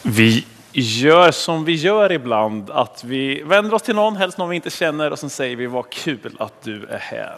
Vi gör som vi gör ibland, att vi vänder oss till någon, helst någon vi inte känner, och sen säger vi: vad kul att du är här.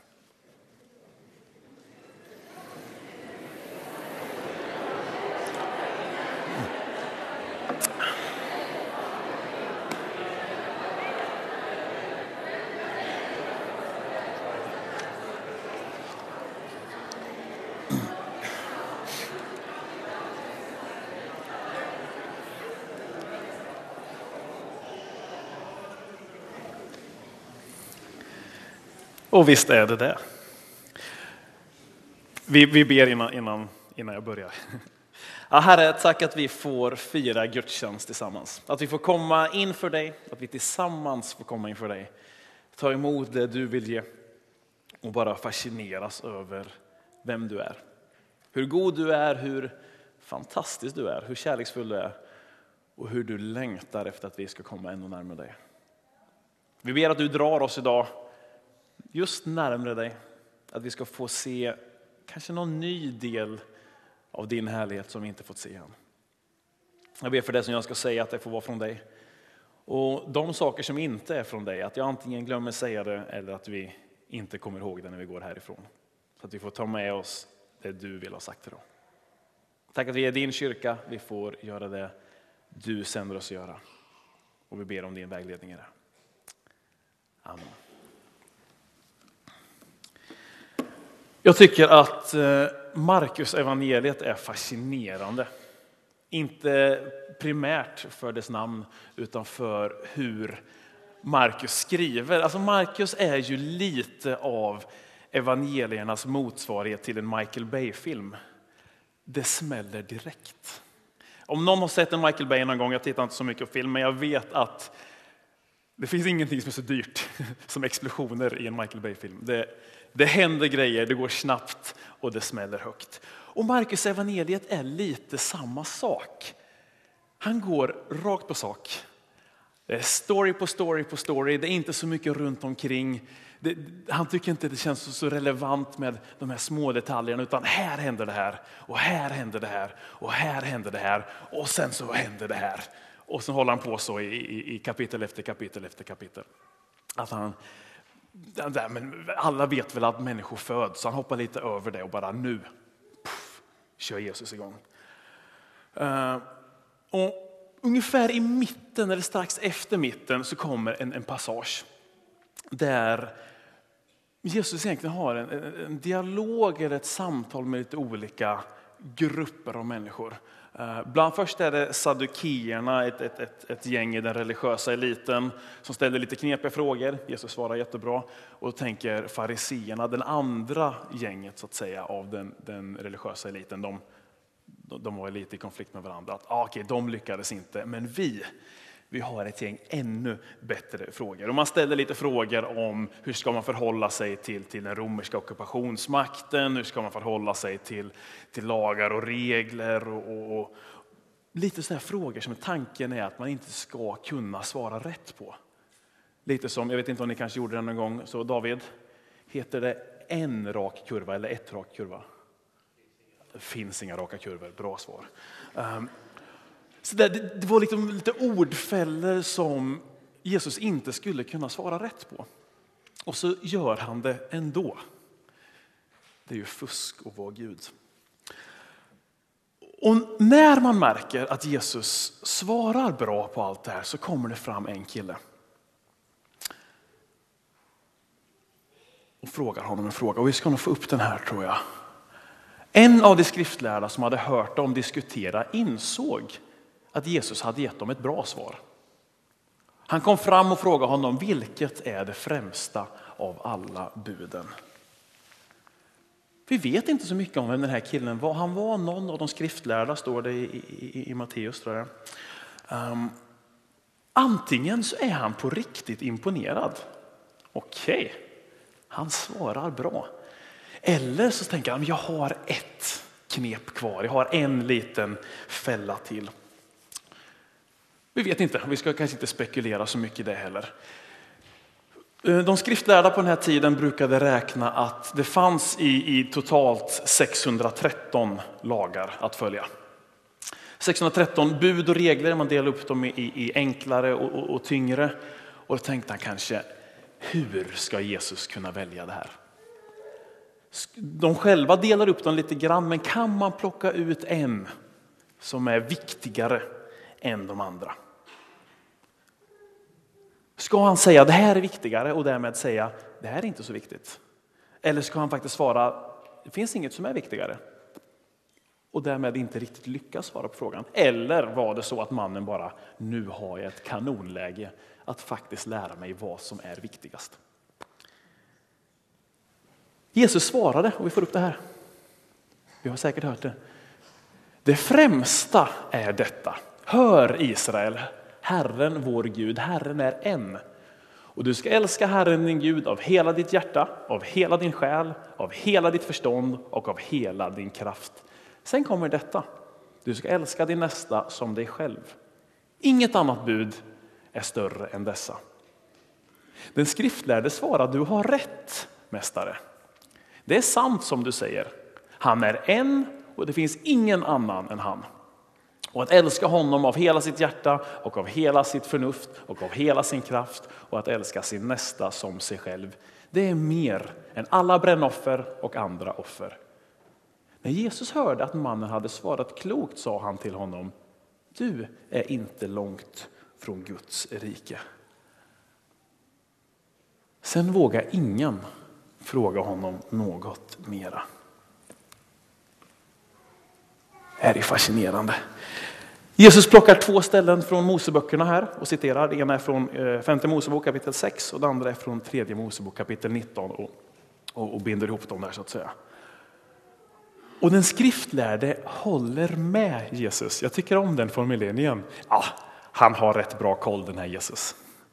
Och visst är det det. Vi ber innan jag börjar. Ja, Herre, tack att vi får fira gudstjänst tillsammans. Att vi får komma inför dig, att vi tillsammans får komma inför dig. Ta emot det du vill ge och bara fascineras över vem du är. Hur god du är, hur fantastisk du är, hur kärleksfull du är och hur du längtar efter att vi ska komma ännu närmare dig. Vi ber att du drar oss idag just närmare dig, att vi ska få se kanske någon ny del av din härlighet som vi inte fått se än. Jag ber för det som jag ska säga, att det får vara från dig. Och de saker som inte är från dig, att jag antingen glömmer säga det eller att vi inte kommer ihåg det när vi går härifrån. Så att vi får ta med oss det du vill ha sagt idag. Tack att vi är din kyrka, vi får göra det du sänder oss göra. Och vi ber om din vägledning i det. Amen. Jag tycker att Markus evangeliet är fascinerande. Inte primärt för dess namn utan för hur Markus skriver. Alltså Markus är ju lite av evangeliernas motsvarighet till en Michael Bay-film. Det smäller direkt. Om någon har sett en Michael Bay någon gång, jag tittar inte så mycket på film, men jag vet att det finns ingenting som är så dyrt som explosioner i en Michael Bay-film. Det händer grejer, det går snabbt och det smäller högt. Och Markus evangeliet är lite samma sak. Han går rakt på sak. Det är story på story på story. Det är inte så mycket runt omkring. Han tycker inte det känns så relevant med de här små detaljerna, utan här händer det här och här händer det här och här händer det här och sen så händer det här. Och så håller han på så i kapitel efter kapitel efter kapitel. Att men alla vet väl att människor föds, så han hoppar lite över det och bara nu kör Jesus igång. Och ungefär i mitten eller strax efter mitten så kommer en passage där Jesus egentligen har en dialog eller ett samtal med lite olika grupper av människor. Först är det saddukeerna, ett gäng i den religiösa eliten som ställer lite knepiga frågor. Jesus svarar jättebra. Och då tänker fariseerna, den andra gänget så att säga av den religiösa eliten, de var lite i konflikt med varandra. Att okej, de lyckades inte, men vi har ett gäng ännu bättre frågor. Och man ställer lite frågor om hur ska man förhålla sig till den romerska ockupationsmakten, hur ska man förhålla sig till lagar och regler och lite sådana frågor som tanken är att man inte ska kunna svara rätt på. Lite som, jag vet inte om ni kanske gjorde det någon gång, så David, heter det en rak kurva eller ett rak kurva? Det finns inga raka kurvor, bra svar. Så det var liksom lite ordfällor som Jesus inte skulle kunna svara rätt på. Och så gör han det ändå. Det är ju fusk och vara Gud. Och när man märker att Jesus svarar bra på allt det här så kommer det fram en kille. Och frågar honom en fråga. Och vi ska nog få upp den här, tror jag. En av de skriftlärda som hade hört dem diskutera insåg att Jesus hade gett dem ett bra svar. Han kom fram och frågade honom: vilket är det främsta av alla buden? Vi vet inte så mycket om vem den här killen var. Han var någon av de skriftlärda, står det i Matteus, tror jag. Antingen så är han på riktigt imponerad. Okej, han svarar bra. Eller så tänker han: jag har ett knep kvar. Jag har en liten fälla till. Vi vet inte, vi ska kanske inte spekulera så mycket i det heller. De skriftlärda på den här tiden brukade räkna att det fanns i totalt 613 lagar att följa. 613 bud och regler, man delar upp dem i enklare och tyngre. Och då tänkte han kanske, hur ska Jesus kunna välja det här? De själva delar upp dem lite grann, men kan man plocka ut en som är viktigare än de andra? Ska han säga det här är viktigare och därmed säga det här är inte så viktigt? Eller ska han faktiskt svara det finns inget som är viktigare? Och därmed inte riktigt lyckas svara på frågan. Eller var det så att mannen bara, nu har jag ett kanonläge att faktiskt lära mig vad som är viktigast. Jesus svarade, och vi får upp det här. Vi har säkert hört det. Det främsta är detta. Hör Israel, Herren vår Gud, Herren är en. Och du ska älska Herren din Gud av hela ditt hjärta, av hela din själ, av hela ditt förstånd och av hela din kraft. Sen kommer detta. Du ska älska din nästa som dig själv. Inget annat bud är större än dessa. Den skriftlärde svarar, du har rätt, mästare. Det är sant som du säger. Han är en och det finns ingen annan än han. Och att älska honom av hela sitt hjärta och av hela sitt förnuft och av hela sin kraft och att älska sin nästa som sig själv. Det är mer än alla brännoffer och andra offer. När Jesus hörde att mannen hade svarat klokt sa han till honom, du är inte långt från Guds rike. Sen vågar ingen fråga honom något mera. Det här är fascinerande. Jesus plockar 2 ställen från Moseböckerna här och citerar. Det ena är från 5:e Mosebok kapitel 6 och det andra är från 3:e Mosebok kapitel 19 och binder ihop dem där så att säga. Och den skriftlärde håller med Jesus. Jag tycker om den formuleringen. Ja, han har rätt bra koll den här Jesus.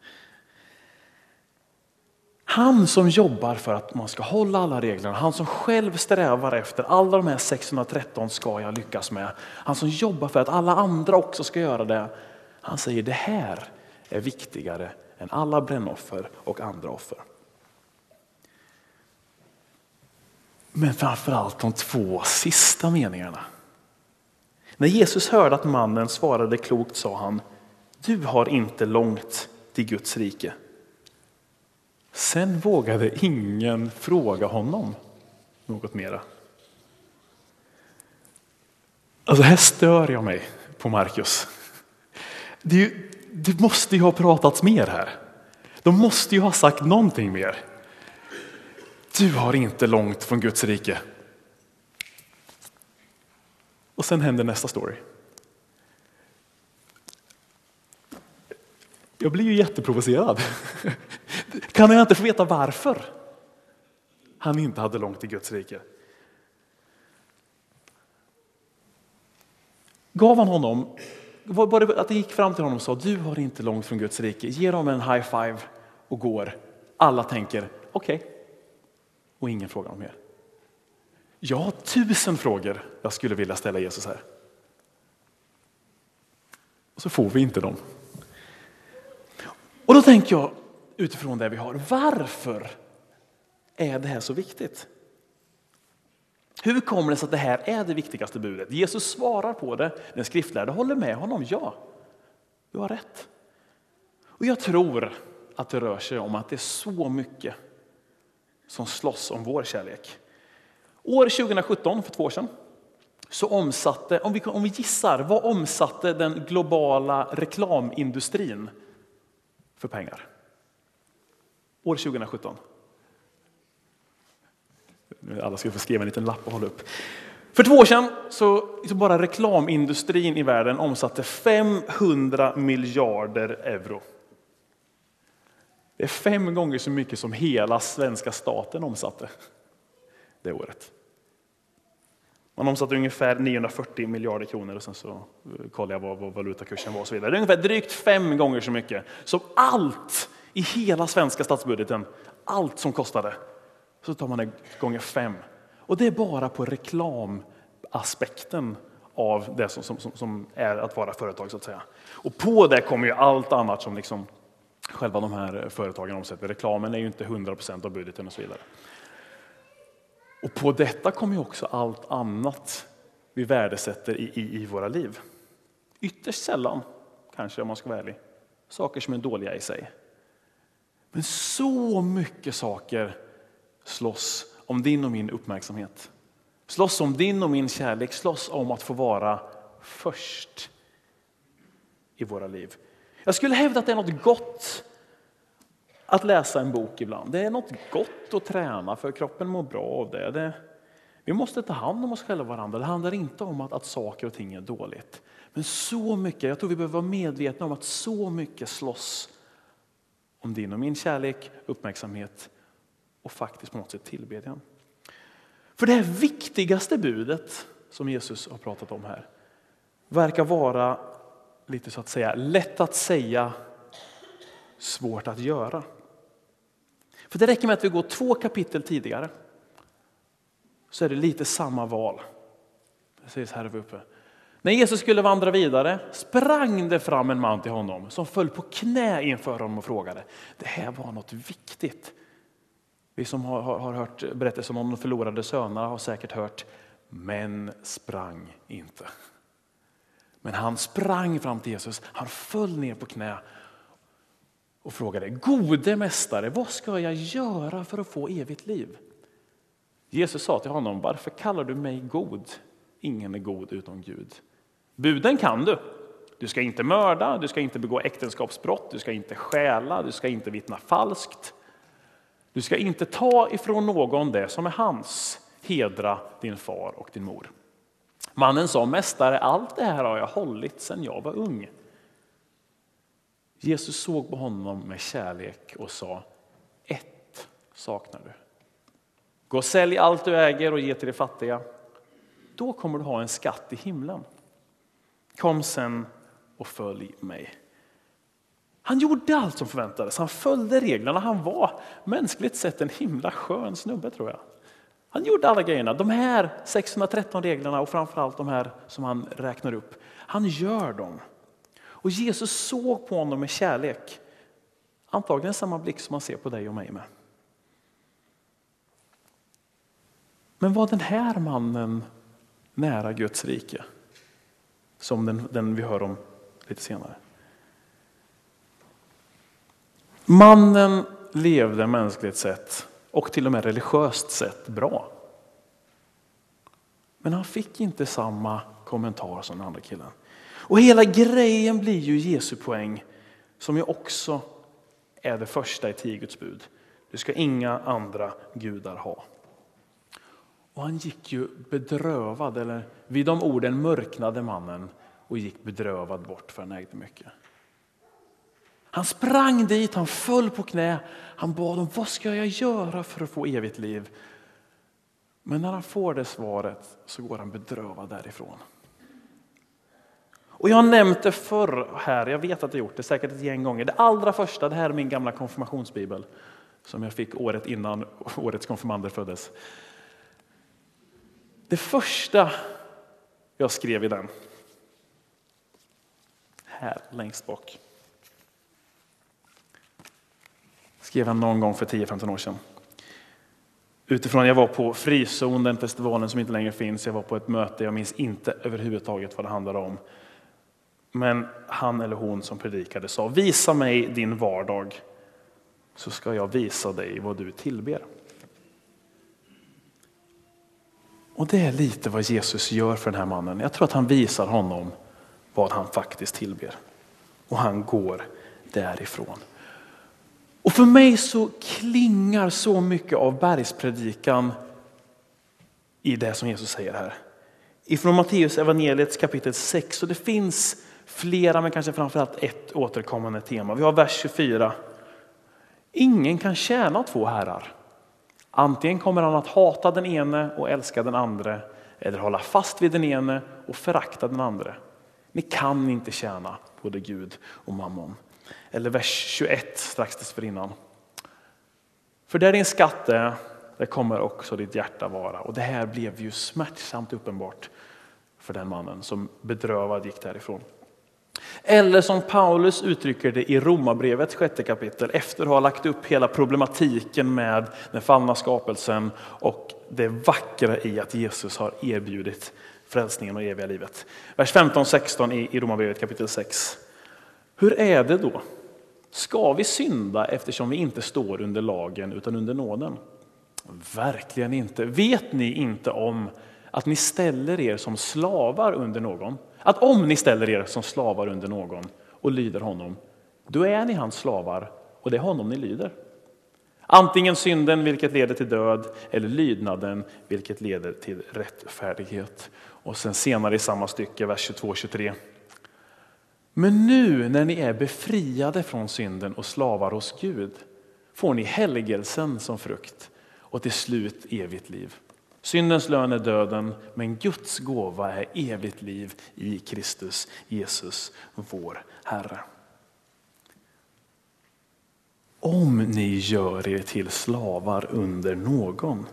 Han som jobbar för att man ska hålla alla reglerna, han som själv strävar efter alla de här 613 ska jag lyckas med. Han som jobbar för att alla andra också ska göra det. Han säger det här är viktigare än alla brännoffer och andra offer. Men framförallt de 2 sista meningarna. När Jesus hörde att mannen svarade klokt sa han, du har inte långt till Guds rike. Sen vågade ingen fråga honom något mera. Alltså här stör jag mig på Markus. Det måste ju ha pratats mer här. De måste ju ha sagt någonting mer. Du har inte långt från Guds rike. Och sen händer nästa story. Jag blir ju jätteprovocerad. Kan jag inte få veta varför han inte hade långt till Guds rike? Gav han honom, var det att det gick fram till honom och sa du har inte långt från Guds rike. Ger dem en high five och går. Alla tänker okej. Och ingen frågar om mer. Jag har 1000 frågor jag skulle vilja ställa Jesus här. Och så får vi inte dem. Och då tänker jag utifrån det vi har. Varför är det här så viktigt? Hur kommer det sig att det här är det viktigaste budet? Jesus svarar på det. Den skriftlärde håller med honom. Ja, du har rätt. Och jag tror att det rör sig om att det är så mycket som slåss om vår kärlek. År 2017, för 2 år sedan, så omsatte, om vi gissar, vad omsatte den globala reklamindustrin för pengar? År 2017. Alla ska få skriva en liten lapp och hålla upp. För 2 år sedan så bara reklamindustrin i världen omsatte 500 miljarder euro. Det är 5 gånger så mycket som hela svenska staten omsatte det året. Man omsatte ungefär 940 miljarder kronor och sen så kollade jag vad valutakursen var och så vidare. Det är ungefär drygt 5 gånger så mycket som allt i hela svenska statsbudgeten, allt som kostade, så tar man det gånger 5. Och det är bara på reklamaspekten av det som är att vara företag så att säga. Och på det kommer ju allt annat som liksom själva de här företagen omsätter. Reklamen är ju inte 100% av budgeten och så vidare. Och på detta kommer ju också allt annat vi värdesätter i våra liv. Ytterst sällan, kanske om man ska vara ärlig, saker som är dåliga i sig. Men så mycket saker slåss om din och min uppmärksamhet. Slåss om din och min kärlek, slåss om att få vara först i våra liv. Jag skulle hävda att det är något gott att läsa en bok ibland. Det är något gott att träna, för kroppen mår bra av det. Vi måste ta hand om oss själva och varandra. Det handlar inte om att saker och ting är dåligt. Men så mycket, jag tror vi behöver vara medvetna om att så mycket slåss om din och min kärlek, uppmärksamhet och faktiskt på något sätt tillbedjan. För det här viktigaste budet som Jesus har pratat om här verkar vara lite så att säga lätt att säga, svårt att göra. För det räcker med att vi går 2 kapitel tidigare så är det lite samma val. Det sägs här uppe. När Jesus skulle vandra vidare sprang det fram en man till honom som föll på knä inför honom och frågade. Det här var något viktigt. Vi som har hört berättelser om de förlorade sönerna har säkert hört, men sprang inte. Men han sprang fram till Jesus, han föll ner på knä och frågade, gode mästare, vad ska jag göra för att få evigt liv? Jesus sa till honom, varför kallar du mig god? Ingen är god utom Gud. Buden kan du. Du ska inte mörda, du ska inte begå äktenskapsbrott, du ska inte stjäla, du ska inte vittna falskt. Du ska inte ta ifrån någon det som är hans. Hedra din far och din mor. Mannen sa, mästare, allt det här har jag hållit sedan jag var ung. Jesus såg på honom med kärlek och sa, ett saknar du. Gå och sälj allt du äger och ge till de fattiga. Då kommer du ha en skatt i himlen. Kom sen och följ mig. Han gjorde allt som förväntades. Han följde reglerna. Han var mänskligt sett en himla skön snubbe, tror jag. Han gjorde alla grejerna. De här 613 reglerna och framförallt de här som han räknar upp. Han gör dem. Och Jesus såg på honom med kärlek. Antagligen samma blick som man ser på dig och mig med. Men var den här mannen nära Guds rike? Som den vi hör om lite senare. Mannen levde mänskligt sett och till och med religiöst sett bra. Men han fick inte samma kommentar som den andra killen. Och hela grejen blir ju Jesu poäng, som ju också är det första i 10 Guds bud. Du ska inga andra gudar ha. Och han gick ju bedrövad, eller vid de orden mörknade mannen och gick bedrövad bort, för han ägde mycket. Han sprang dit, han föll på knä, han bad om, vad ska jag göra för att få evigt liv? Men när han får det svaret så går han bedrövad därifrån. Och jag har nämnt det förr här, jag vet att jag gjort det säkert ett gäng gånger. Det allra första, det här är min gamla konfirmationsbibel som jag fick året innan årets konfirmander föddes. Det första jag skrev i den, här längst bak, skrev han någon gång för 10-15 år sedan. Utifrån jag var på Frizon, den festivalen som inte längre finns. Jag var på ett möte, jag minns inte överhuvudtaget vad det handlade om. Men han eller hon som predikade sa, visa mig din vardag så ska jag visa dig vad du tillber. Och det är lite vad Jesus gör för den här mannen. Jag tror att han visar honom vad han faktiskt tillber. Och han går därifrån. Och för mig så klingar så mycket av bergspredikan i det som Jesus säger här. Ifrån Matteus evangeliets kapitel 6. Och det finns flera, men kanske framförallt ett återkommande tema. Vi har vers 24. Ingen kan tjäna 2 herrar. Antingen kommer han att hata den ene och älska den andra, eller hålla fast vid den ene och förakta den andra. Ni kan inte tjäna både Gud och mammon. Eller vers 21 strax dessförinnan. För där din skatt är, där kommer också ditt hjärta vara. Och det här blev ju smärtsamt uppenbart för den mannen som bedrövad gick därifrån. Eller som Paulus uttrycker det i Romarbrevets 6:e kapitel, efter att ha lagt upp hela problematiken med den fallna skapelsen och det vackra i att Jesus har erbjudit frälsningen och eviga livet. Vers 15-16 i Romarbrevet kapitel 6. Hur är det då? Ska vi synda eftersom vi inte står under lagen utan under nåden? Verkligen inte. Vet ni inte om att ni ställer er som slavar under någon? Att om ni ställer er som slavar under någon och lyder honom, då är ni hans slavar och det är honom ni lyder. Antingen synden vilket leder till död eller lydnaden vilket leder till rättfärdighet. Och sen senare i samma stycke, vers 22-23. Men nu när ni är befriade från synden och slavar hos Gud får ni helgelsen som frukt och till slut evigt liv. Syndens lön är döden, men Guds gåva är evigt liv i Kristus Jesus, vår Herre. Om ni gör er till slavar under någon.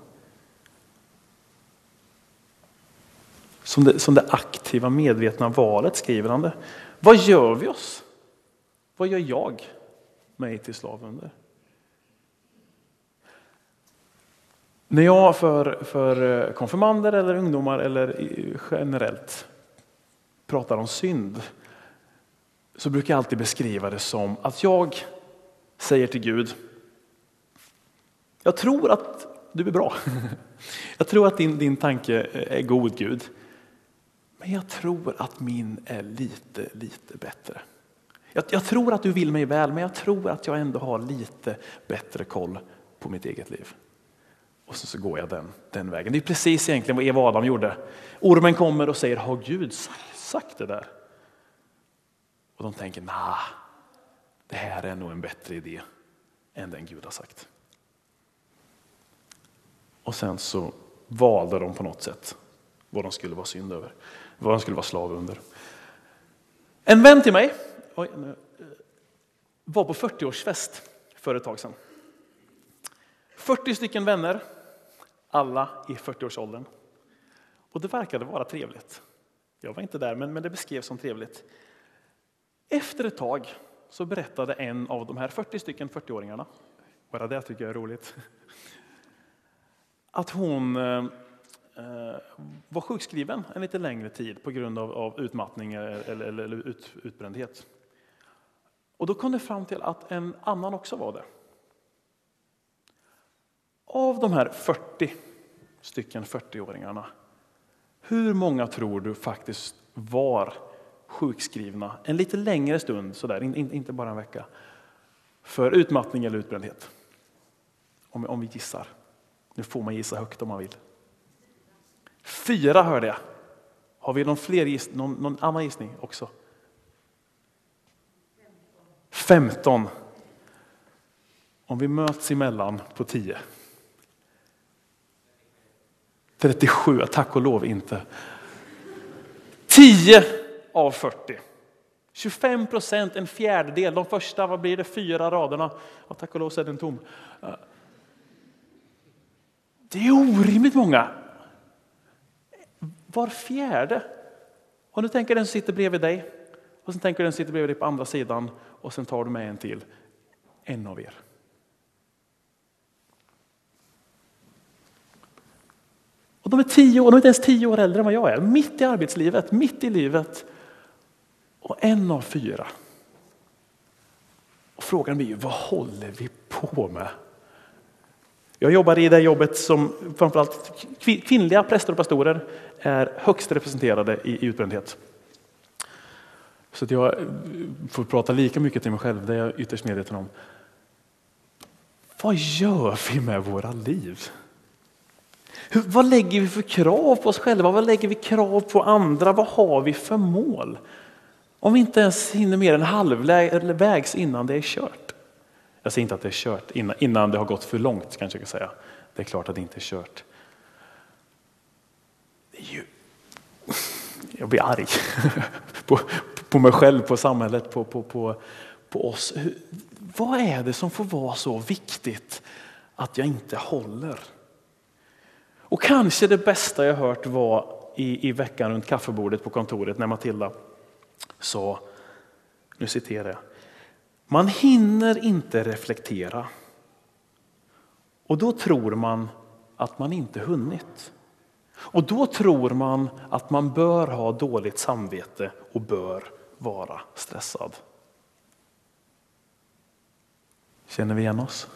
Som det aktiva medvetna valet skriver han det. Vad gör vi oss? Vad gör jag mig till slav under? När jag för konfirmander eller ungdomar eller generellt pratar om synd så brukar jag alltid beskriva det som att jag säger till Gud: jag tror att du är bra. Jag tror att din tanke är god, Gud. Men jag tror att min är lite bättre. Jag tror att du vill mig väl, men jag tror att jag ändå har lite bättre koll på mitt eget liv. Och så går jag den vägen. Det är precis egentligen vad Eva och Adam gjorde. Ormen kommer och säger: har Gud sagt det där? Och de tänker: det här är nog en bättre idé än den Gud har sagt. Och sen så valde de på något sätt vad de skulle vara synd över. Vad de skulle vara slav under. En vän till mig var på 40-årsfest för ett tag sedan. 40 stycken vänner, alla i 40-årsåldern. Och det verkade vara trevligt. Jag var inte där, men det beskrevs som trevligt. Efter ett tag så berättade en av de här 40 stycken 40-åringarna, bara det tycker jag är roligt, att hon var sjukskriven en lite längre tid på grund av utmattning eller utbrändhet. Och då kom det fram till att en annan också var det. Av de här 40 stycken 40-åringarna, hur många tror du faktiskt var sjukskrivna en lite längre stund, sådär, inte bara en vecka, för utmattning eller utbrändhet? Om vi gissar. Nu får man gissa högt om man vill. 4 hörde jag. Har vi någon annan gissning också? 15. Om vi möts emellan på 10. 37, tack och lov inte. 10 av 40. 25%, en fjärdedel. De första, vad blir det? 4 raderna. Och tack och lov så är den tom. Det är orimligt många. Var fjärde. Och nu tänker den som sitter bredvid dig. Och sen tänker den som sitter bredvid dig på andra sidan. Och sen tar du med en till. En av er. Och de är 10 år, de är inte ens 10 år äldre än vad jag är. Mitt i arbetslivet, mitt i livet. Och 1 av 4. Och frågan blir ju, vad håller vi på med? Jag jobbar i det jobbet som framförallt kvinnliga präster och pastorer är högst representerade i utbrändhet. Så att jag får prata lika mycket till mig själv, det är jag ytterst medveten om. Vad gör vi med våra liv? Vad lägger vi för krav på oss själva? Vad lägger vi krav på andra? Vad har vi för mål? Om vi inte ens hinner mer än halvvägs innan det är kört. Jag säger inte att det är kört innan det har gått för långt, kanske jag kan säga. Det är klart att det inte är kört. Jag blir arg på mig själv, på samhället, på oss. Vad är det som får vara så viktigt att jag inte håller? Och kanske det bästa jag hört var i veckan runt kaffebordet på kontoret när Matilda sa, nu citerar jag: man hinner inte reflektera. Och då tror man att man inte hunnit. Och då tror man att man bör ha dåligt samvete och bör vara stressad. Känner vi igen oss?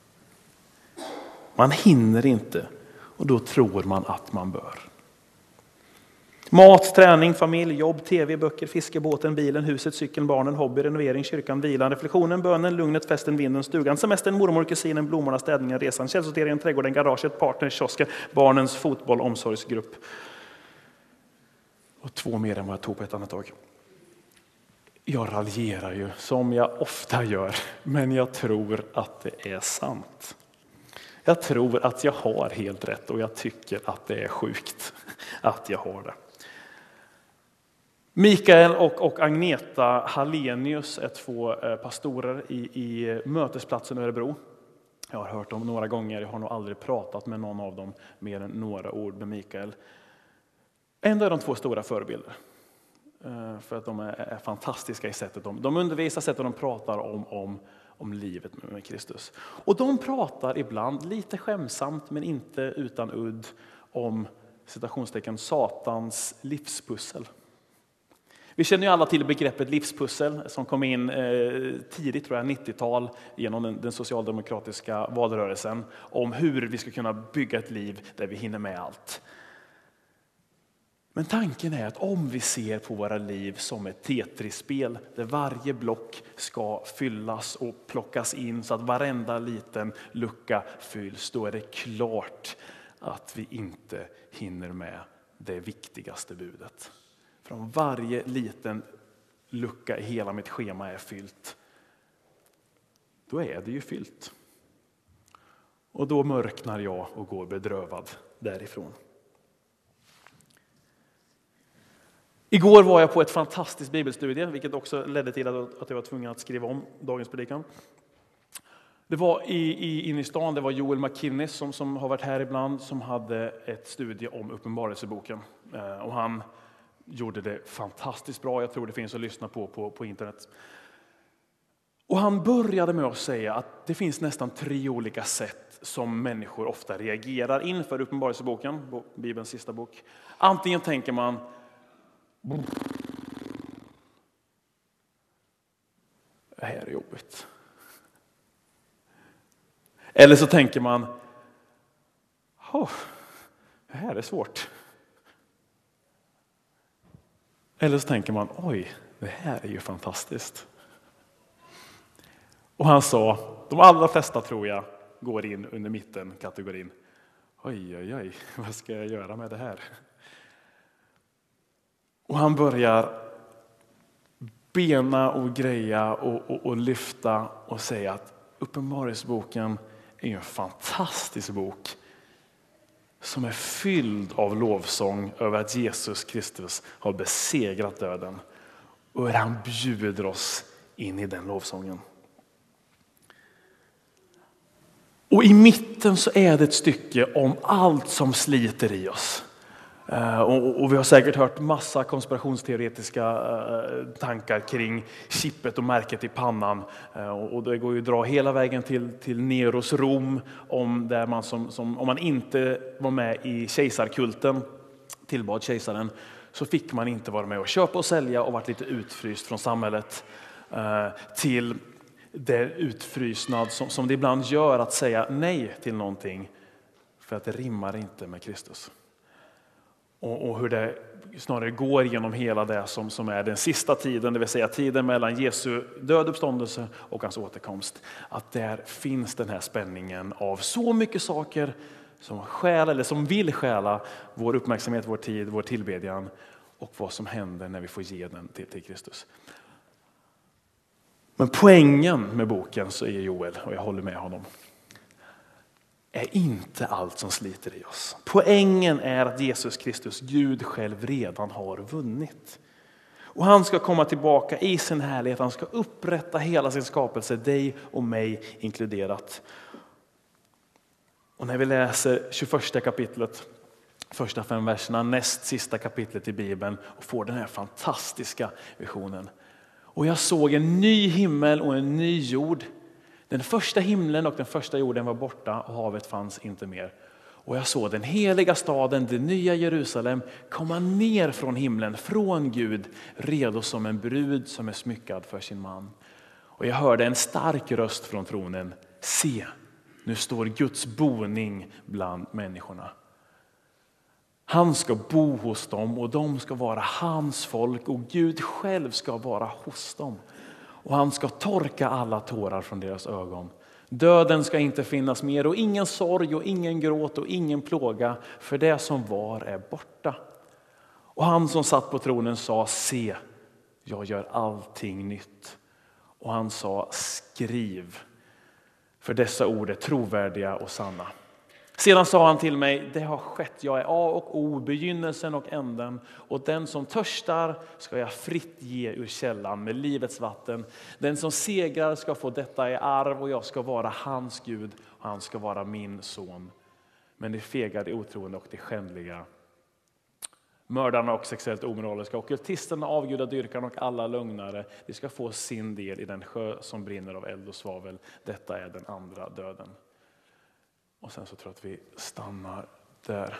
Man hinner inte och då tror man att man bör. Mat, träning, familj, jobb, tv, böcker, fiske, båten, bilen, huset, cykeln, barnen, hobby, renovering, kyrkan, vilan, reflektionen, bönen, lugnet, festen, vinden, stugan, semestern, mormor, kusinen, blommorna, städningen, resan, källsorteringen, trädgården, garaget, partner, kiosken, barnens fotboll, omsorgsgrupp. Och 2 mer än vad jag tog på ett annat tag. Jag raljerar ju som jag ofta gör, men jag tror att det är sant. Jag tror att jag har helt rätt och jag tycker att det är sjukt att jag har det. Mikael och Agneta Hallenius är 2 pastorer i Mötesplatsen i Örebro. Jag har hört dem några gånger, jag har nog aldrig pratat med någon av dem mer än några ord med Mikael. Ändå är de 2 stora förebilder. För att de är fantastiska i sättet de undervisar, sättet de pratar om livet med Kristus. Och de pratar ibland lite skämsamt men inte utan udd om citationstecken Satans livspussel. Vi känner ju alla till begreppet livspussel som kom in tidigt, tror jag, 90-tal genom den socialdemokratiska valrörelsen om hur vi ska kunna bygga ett liv där vi hinner med allt. Men tanken är att om vi ser på våra liv som ett Tetris-spel där varje block ska fyllas och plockas in så att varenda liten lucka fylls, då är det klart att vi inte hinner med det viktigaste budet. För om varje liten lucka i hela mitt schema är fyllt, då är det ju fyllt. Och då mörknar jag och går bedrövad därifrån. Igår var jag på ett fantastiskt bibelstudie, vilket också ledde till att jag var tvungen att skriva om dagens predikan. Det var inne i stan, det var Joel McKinnis som har varit här ibland, som hade ett studie om Uppenbarelseboken. Och han gjorde det fantastiskt bra, jag tror det finns att lyssna på internet. Och han började med att säga att det finns nästan 3 olika sätt som människor ofta reagerar inför Uppenbarelseboken, Bibelns sista bok. Antingen tänker man: det här är jobbigt. Eller så tänker man: det här är svårt. Eller så tänker man: oj, det här är ju fantastiskt. Och han sa, de allra flesta tror jag går in under mitten kategorin: oj, vad ska jag göra med det här? Och han börjar bena och greja och lyfta och säga att Uppenbarelseboken är en fantastisk bok som är fylld av lovsång över att Jesus Kristus har besegrat döden. Och han bjuder oss in i den lovsången. Och i mitten så är det ett stycke om allt som sliter i oss. Och vi har säkert hört massa konspirationsteoretiska tankar kring chippet och märket i pannan. Och det går ju att dra hela vägen till Neros Rom, där man om man inte var med i kejsarkulten, tillbad kejsaren, så fick man inte vara med och köpa och sälja och varit lite utfryst från samhället, till det utfrysnad som det ibland gör att säga nej till någonting för att det rimmar inte med Kristus. Och hur det snarare går genom hela det som är den sista tiden, det vill säga tiden mellan Jesu död, uppståndelse och hans återkomst. Att där finns den här spänningen av så mycket saker som stjäl eller som vill stjäla vår uppmärksamhet, vår tid, vår tillbedjan, och vad som händer när vi får ge den till Kristus. Men poängen med boken, så är Joel, och jag håller med honom, är inte allt som sliter i oss. Poängen är att Jesus Kristus, Gud själv, redan har vunnit. Och han ska komma tillbaka i sin härlighet. Han ska upprätta hela sin skapelse, dig och mig inkluderat. Och när vi läser 21 kapitlet, första 5 verserna, näst sista kapitlet i Bibeln, och får den här fantastiska visionen. Och jag såg en ny himmel och en ny jord. Den första himlen och den första jorden var borta och havet fanns inte mer. Och jag såg den heliga staden, det nya Jerusalem, komma ner från himlen, från Gud, redo som en brud som är smyckad för sin man. Och jag hörde en stark röst från tronen. Se, nu står Guds boning bland människorna. Han ska bo hos dem och de ska vara hans folk och Gud själv ska vara hos dem. Och han ska torka alla tårar från deras ögon. Döden ska inte finnas mer och ingen sorg och ingen gråt och ingen plåga, för det som var är borta. Och han som satt på tronen sa, se, jag gör allting nytt. Och han sa, skriv, för dessa ord är trovärdiga och sanna. Sedan sa han till mig, det har skett, jag är A och O, begynnelsen och änden. Och den som törstar ska jag fritt ge ur källan med livets vatten. Den som segrar ska få detta i arv och jag ska vara hans Gud och han ska vara min son. Men det fega, det otroende och det skändliga, mördarna och sexuellt omoraliska, ockultisterna, avgudadyrkarna och alla lögnare, de ska få sin del i den sjö som brinner av eld och svavel. Detta är den andra döden. Och sen så tror jag att vi stannar där.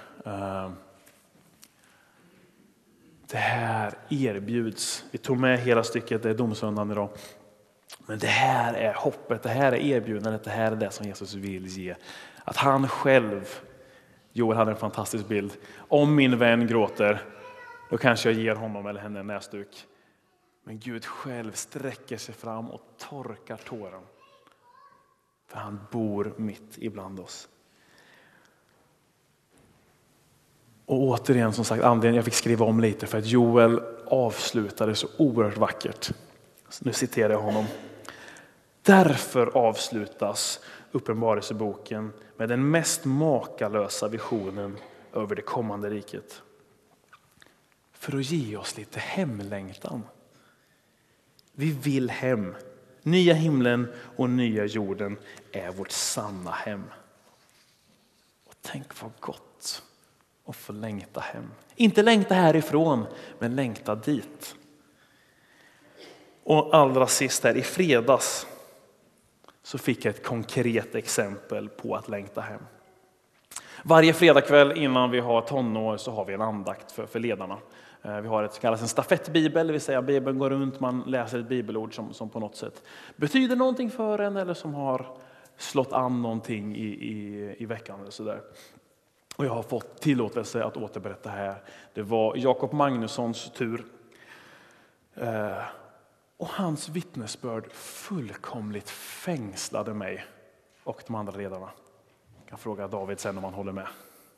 Det här erbjuds. Vi tog med hela stycket, det är domsöndagen idag. Men det här är hoppet, det här är erbjudandet, det här är det som Jesus vill ge. Att han själv, Joel hade en fantastisk bild. Om min vän gråter, då kanske jag ger honom eller henne en näsduk. Men Gud själv sträcker sig fram och torkar tåren. För han bor mitt ibland oss. Och återigen, som sagt, anledningen jag fick skriva om lite för att Joel avslutade så oerhört vackert. Så nu citerar jag honom. Därför avslutas Uppenbarelseboken med den mest makalösa visionen över det kommande riket. För att ge oss lite hemlängtan. Vi vill hem. Nya himlen och nya jorden är vårt sanna hem. Och tänk vad gott att få längta hem. Inte längta härifrån, men längta dit. Och allra sist här, i fredags så fick jag ett konkret exempel på att längta hem. Varje fredagkväll innan vi har tonår så har vi en andakt för ledarna. Vi har ett så kallas en stafettbibel, det vill säga Bibeln går runt, man läser ett bibelord som på något sätt betyder någonting för en eller som har slått an någonting i veckan eller så där. Och jag har fått tillåtelse att återberätta här. Det var Jakob Magnussons tur. Och hans vittnesbörd fullkomligt fängslade mig och de andra ledarna. Jag kan fråga David sen om han håller med.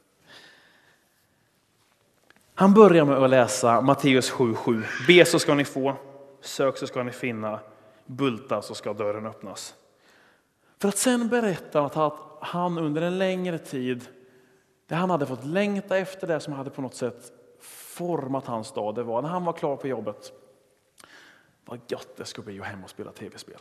Han börjar med att läsa Matteus 7:7. Be så ska ni få, sök så ska ni finna, bulta så ska dörren öppnas. För att sen berätta att han under en längre tid, där han hade fått längta efter det som hade på något sätt format hans dag, det var när han var klar på jobbet. Vad gott det skulle bli att hem och spela tv-spel.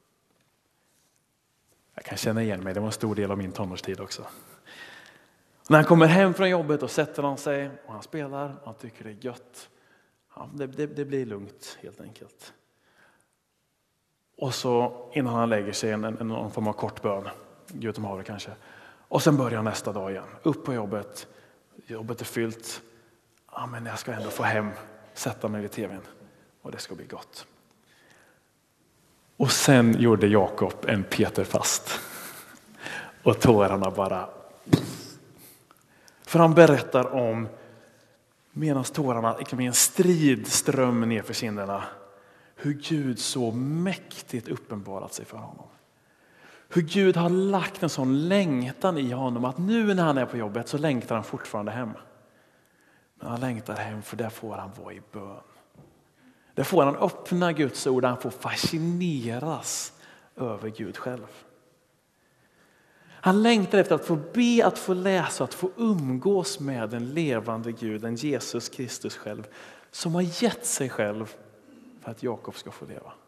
Jag kan känna igen mig, det var en stor del av min tonårstid också. När han kommer hem från jobbet och sätter han sig och han spelar och han tycker det är gött. Ja, det blir lugnt helt enkelt. Och så innan han lägger sig någon form av kort bön, Gud om haver kanske. Och sen börjar nästa dag igen. Upp på jobbet. Jobbet är fyllt. Ja, men jag ska ändå få hem, sätta mig vid tvn. Och det ska bli gott. Och sen gjorde Jakob en Peterfast. Och tårarna bara... För han berättar om, medan tårarna i en strid ström ner för kinderna, hur Gud så mäktigt uppenbarat sig för honom. Hur Gud har lagt en sån längtan i honom att nu när han är på jobbet så längtar han fortfarande hem. Men han längtar hem för där får han vara i bön. Där får han öppna Guds ord, han får fascineras över Gud själv. Han längtar efter att få be, att få läsa, att få umgås med den levande Guden, Jesus Kristus själv, som har gett sig själv för att Jakob ska få leva.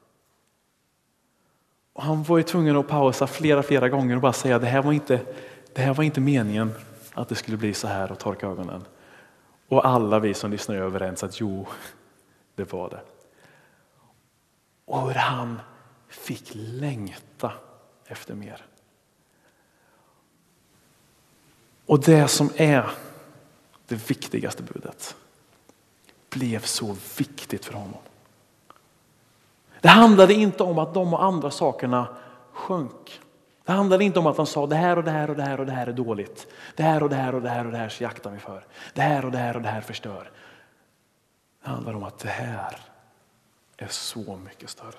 Och han var ju tvungen att pausa flera gånger och bara säga det här var inte meningen att det skulle bli så här och torka ögonen. Och alla vi som lyssnar är överens att jo, det var det. Och hur han fick längta efter mer. Och det som är det viktigaste budet blev så viktigt för honom. Det handlade inte om att de och andra sakerna sjönk. Det handlade inte om att han sa det här och det här och det här och det här är dåligt. Det här och det här och det här och det här så jaktar vi för. Det här och det här och det här förstör. Det handlar om att det här är så mycket större.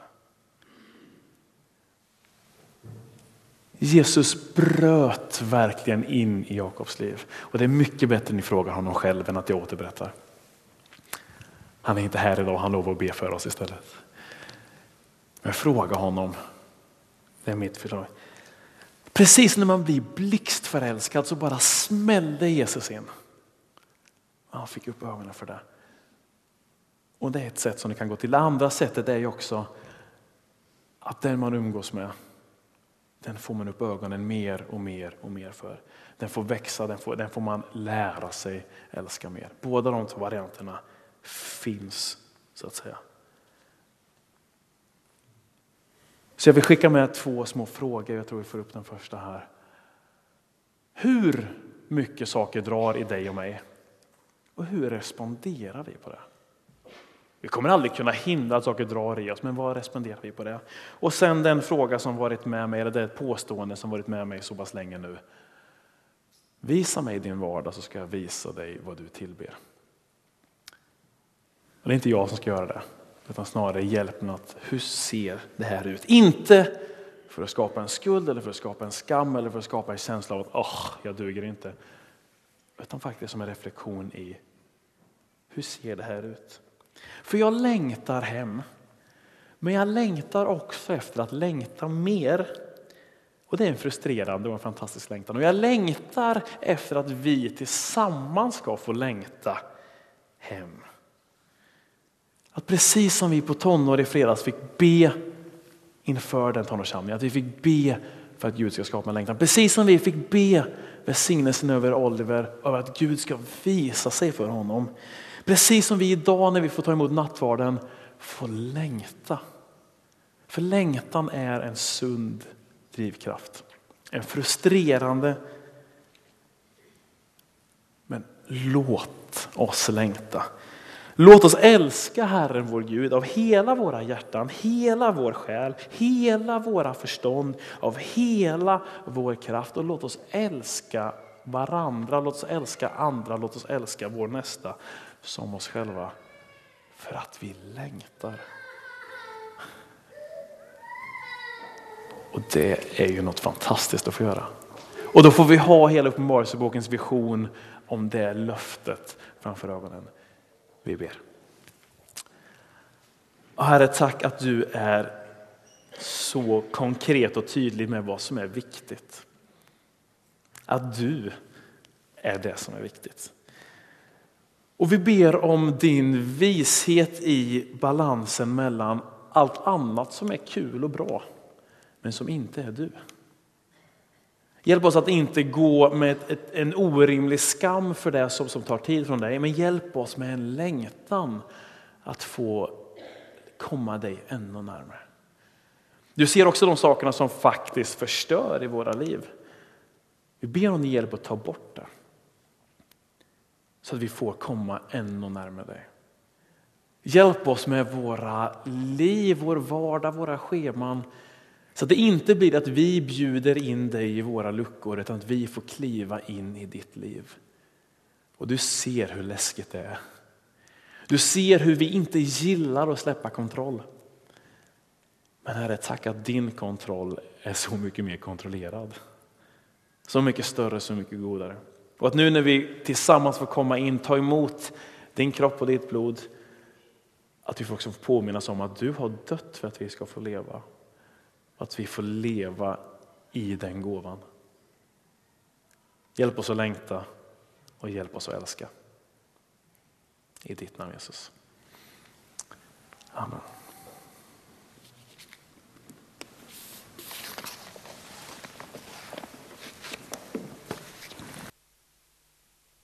Jesus bröt verkligen in i Jakobs liv. Och det är mycket bättre att ni frågar honom själv än att jag återberättar. Han är inte här idag, han lovar att be för oss istället. Men fråga honom. Det är mitt förslag. Precis när man blir blixtförälskad så bara smällde Jesus in. Han fick upp ögonen för det. Och det är ett sätt som det kan gå till. Det andra sättet är ju också att den man umgås med, den får man upp ögonen mer och mer och mer för. Den får växa, den får man lära sig älska mer. Båda de två varianterna finns så att säga. Så jag vill skicka med 2 små frågor. Jag tror vi får upp den första här. Hur mycket saker drar i dig och mig? Och hur responderar vi på det? Vi kommer aldrig kunna hindra att saker drar i oss, men vad responderar vi på det? Och sen den fråga som varit med mig, eller det påstående som varit med mig så pass länge nu. Visa mig din vardag så ska jag visa dig vad du tillber. Och det är inte jag som ska göra det, utan snarare hjälpen att hur ser det här ut? Inte för att skapa en skuld eller för att skapa en skam eller för att skapa en känsla av att jag duger inte. Utan faktiskt som en reflektion i hur ser det här ut? För jag längtar hem, men jag längtar också efter att längta mer. Och det är en frustrerande och en fantastisk längtan. Och jag längtar efter att vi tillsammans ska få längta hem. Att precis som vi på tonår i fredags fick be inför den tonårssamlingen, att vi fick be för att Gud ska skapa en längtan. Precis som vi fick be välsignelsen över Oliver, över att Gud ska visa sig för honom. Precis som vi idag när vi får ta emot nattvarden får längta. För längtan är en sund drivkraft. En frustrerande. Men låt oss längta. Låt oss älska Herren vår Gud av hela våra hjärtan, hela vår själ, hela våra förstånd, av hela vår kraft. Och låt oss älska varandra, låt oss älska andra, låt oss älska vår nästa som oss själva. För att vi längtar. Och det är ju något fantastiskt att få göra. Och då får vi ha hela Uppenbarelsebokens vision om det löftet framför ögonen. Vi ber. Och Herre, tack att du är så konkret och tydlig med vad som är viktigt. Att du är det som är viktigt. Och vi ber om din vishet i balansen mellan allt annat som är kul och bra, men som inte är du. Hjälp oss att inte gå med en orimlig skam för det som tar tid från dig. Men hjälp oss med en längtan att få komma dig ännu närmare. Du ser också de sakerna som faktiskt förstör i våra liv. Vi ber om din hjälp att ta bort det. Så att vi får komma ännu närmare dig. Hjälp oss med våra liv, vår vardag, våra scheman. Så att det inte blir att vi bjuder in dig i våra luckor, utan att vi får kliva in i ditt liv. Och du ser hur läskigt det är. Du ser hur vi inte gillar att släppa kontroll. Men Herre, tack att din kontroll är så mycket mer kontrollerad. Så mycket större, så mycket godare. Och att nu när vi tillsammans får komma in, ta emot din kropp och ditt blod. Att vi får också påminnas om att du har dött för att vi ska få leva. Att vi får leva i den gåvan. Hjälp oss att längta och hjälp oss att älska. I ditt namn Jesus. Amen.